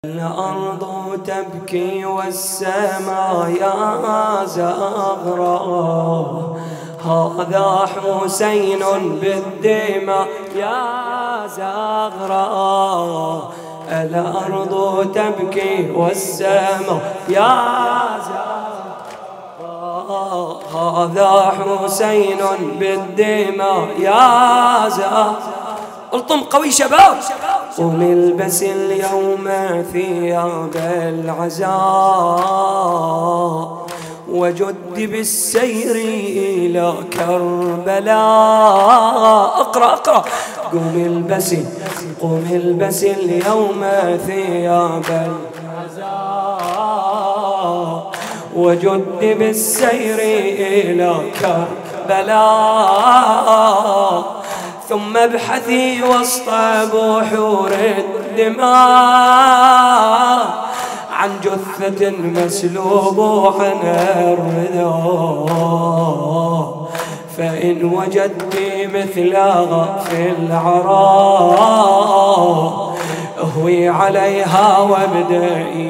الأرض تبكي والسماء يا زغراء، هذا حسين بالدماء يا زغراء. الأرض تبكي والسماء يا زغراء، هذا حسين بالدماء يا زغراء. الطم قوي شباب. قم البس اليوم ثياب العزاء، وجد بالسير إلى كربلاء. اقرأ. قم البس اليوم ثياب العزاء، وجد بالسير إلى كربلاء. ثم ابحثي وسط بحور الدماء عن جثة مسلوبة الرضا، فإن وجدت مثلها في العراء اهوي عليها وابدئي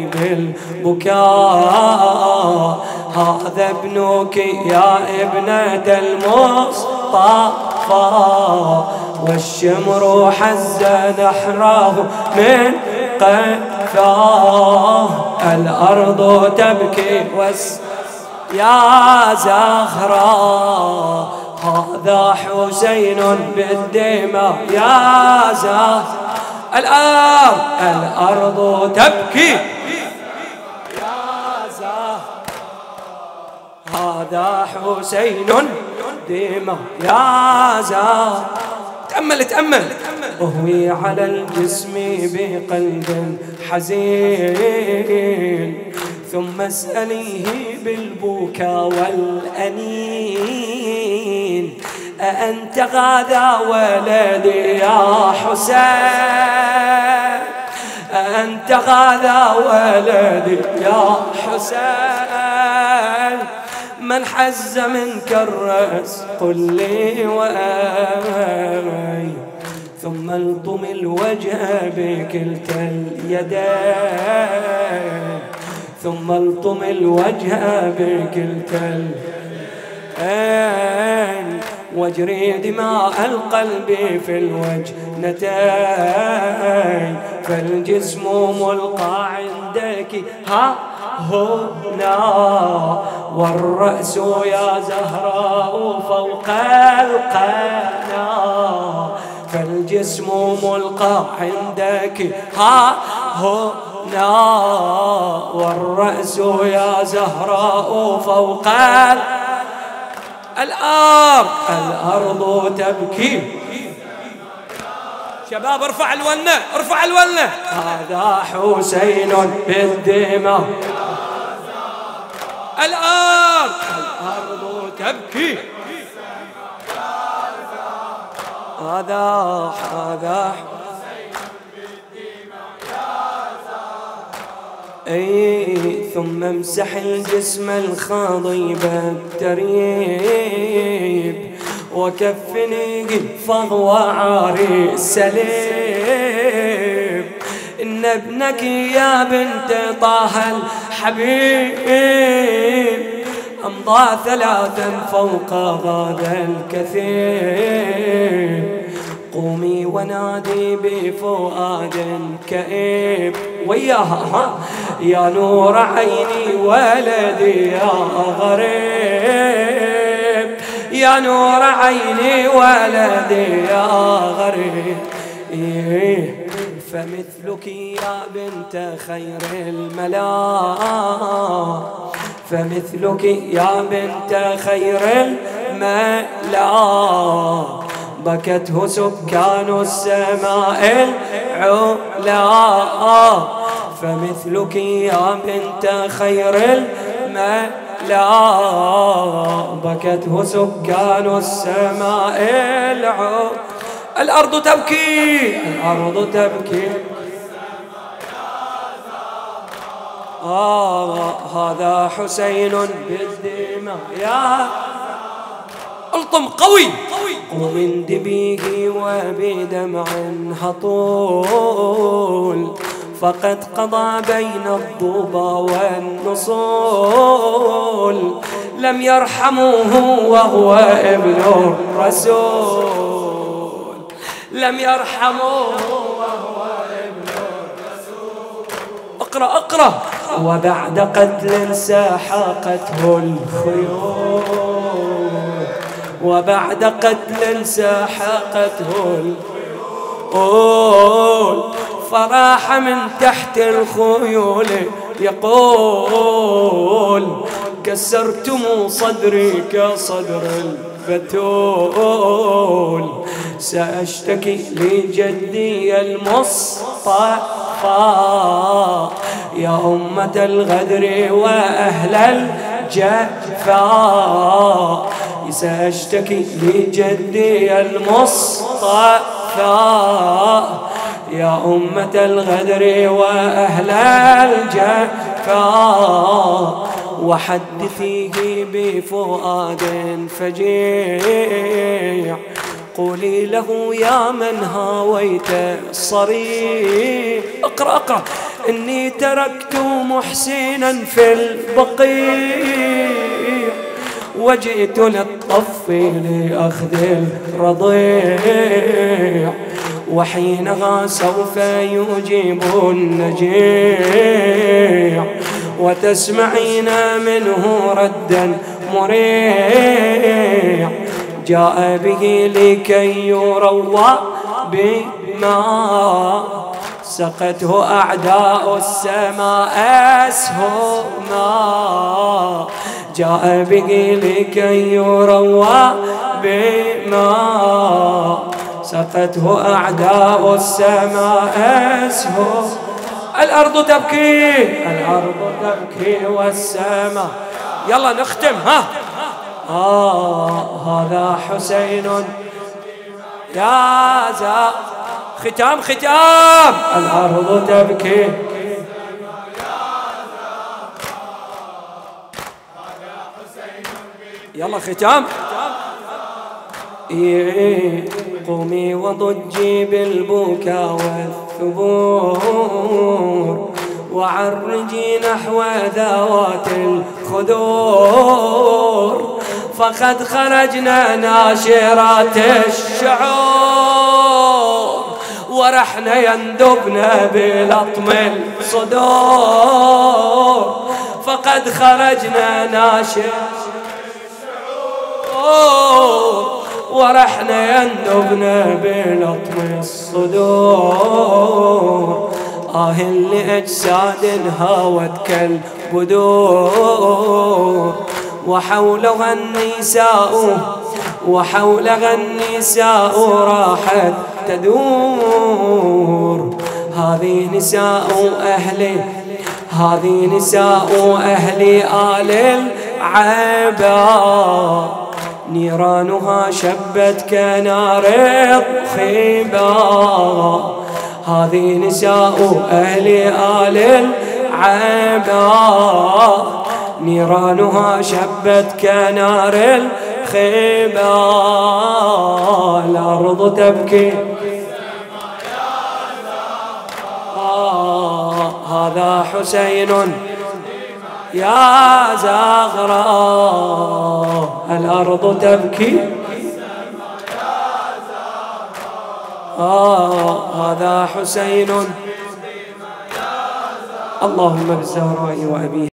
بالبكاء. هذا ابنك يا ابنة المصطفى، والشمر حز نحره من قفاه. الأرض تبكي يا زهراء، هذا حسين بالدماء يا زهراء. الأرض تبكي يا زهراء، هذا حسين دماء يا زهراء. تأمل. أهوي على الجسم بقلب حزين، ثم اسأليه بالبكاء والأنين. أأنت غدا ولدي يا حسين، أأنت غدا ولدي يا حسين. من حز منك الرأس قل لي وأمي، ثم الطم الوجه بكلتا اليدين، ثم الطم الوجه بكلتا اليدين. واجري دماء القلب في الوجنتين، فالجسم ملقى عندك ها هنا، والرأس يا زهراء فوق القنا. فالجسم ملقى عندك ها هنا، والرأس يا زهراء فوق الأرض تبكي. شباب ارفع الولنة. هذا حسين بالدماء. الأرض تبكي. هذا ثم امسح الجسم الخضيب التريب، وكفني فضو عاري السليب. إن ابنك يا بنت طه الحبيب أمضى 3 فوق غدا الكثير. قومي ونادي بفؤاد كئيب وياها يا نور عيني ولدي يا غريب، يا نور عيني ولدي يا غريب. فمثلك يا بنت خير الملا، فمثلك يا بنت خير الملا. بكته سكان السماء العلا، فمثلك يا بنت خير الملا. بكته سكان السماء العلا. الأرض تبكي. هذا حسين بالدماء يا الطم قوي. قم دبيه وبدمع هطول، فقد قضى بين الضبا والنصول، لم يرحموه وهو ابن الرسول، لم يرحموه وهو ابن الرسول. اقرأ. وبعد قتل ساحقته الخيول، وبعد قتل ساحقته الخيول، فراح من تحت الخيول يقول كسرتم صدري كصدر الفتول، سأشتكي لجدي المصطفى يا أمة الغدر وأهل الجفاء، سأشتكي لجدي المصطفى يا أمة الغدر وأهل الجفاء، وحدثيه بفؤاد فجيع، قولي له يا من هاويت الصريح. اقرأ. إني تركت محسنا في البقيع، وجئت للطف لأخذ الرضيع، وحينها سوف يجيب النجيع، وتسمعين منه ردا مريع، جاء به لكي يروى بما سقته أعداء السماء أسهما، جاء به لكي يروى بما سقته أعداء السماء أسهما. الأرض تبكي، الأرض تبكي والسماء. يلا نختم. هذا حسين يا زا. ختام. الأرض تبكي، يلا ختام. قومي وضجي بالبكاء والثبور، وعرجي نحو ذوات الخدور، فقد خرجنا ناشرات الشعور، ورحنا يندبنا بلطم الصدور، فقد خرجنا ناشرات الشعور، ورحنا يندبنا بلطم الصدور، لأجساد هاوت كالبدور، وحولها النساء راحت تدور، هذه نساء أهل آل العبا، نيرانها شبت كنار الخيبا، هذه نساء أهل آل العبا، نيرانها شبت كنار الخيبا، الأرض تبكي. هذا حسين يا زغراء، الأرض تبكي. هذا حسين. اللهم بالزهراء وأبيه